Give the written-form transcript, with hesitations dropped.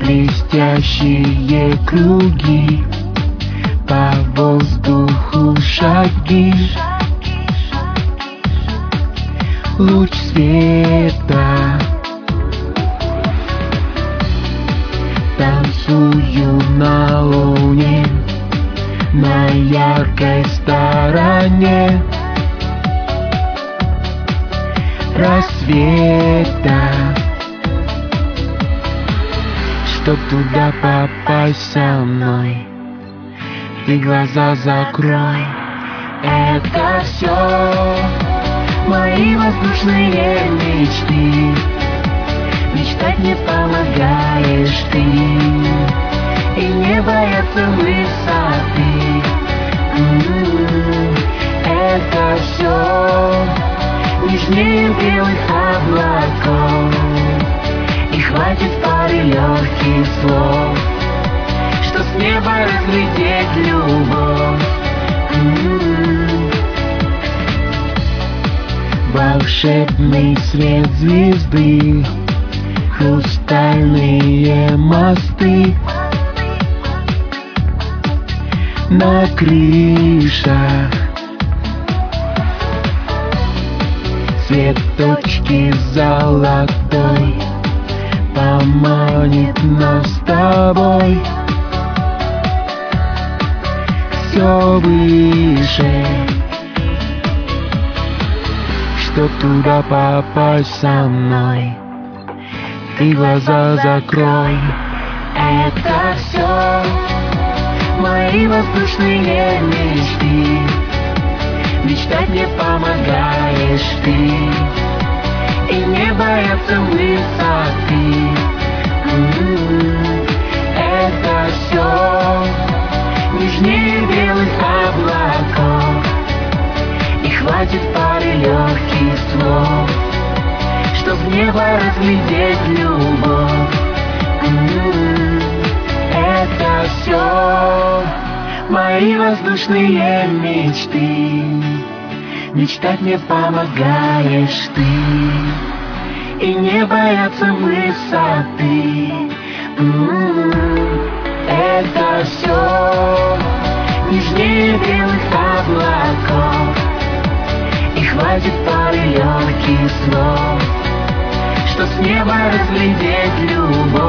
блестящие круги, по воздуху шаги, луч света. Танцую на луне, на яркой стороне рассвета. Чтоб туда попасть со мной, ты глаза закрой. Это все мои воздушные мечты. Мечтать мне помогаешь ты, и не бояться высоты. Это все нежнее белых облаков, и хватит пары легких слов, что с неба разглядеть любовь. Волшебный свет звезды, хрустальные мосты на крышах, свет точки золотой поманит нас с тобой все выше. Чтоб туда попасть со мной, ты глаза закрой. Это все мои воздушные мечты. Мечтать мне помогаешь ты, и не бояться высоты. Это все нежнее белых облаков, и хватит пары легких слов, чтоб в небо разглядеть любовь. Это все мои воздушные мечты. Мечтать мне помогаешь ты, и не бояться высоты. Это все нежнее белых облаков, и хватит пары легких слов, что с неба разглядеть любовь.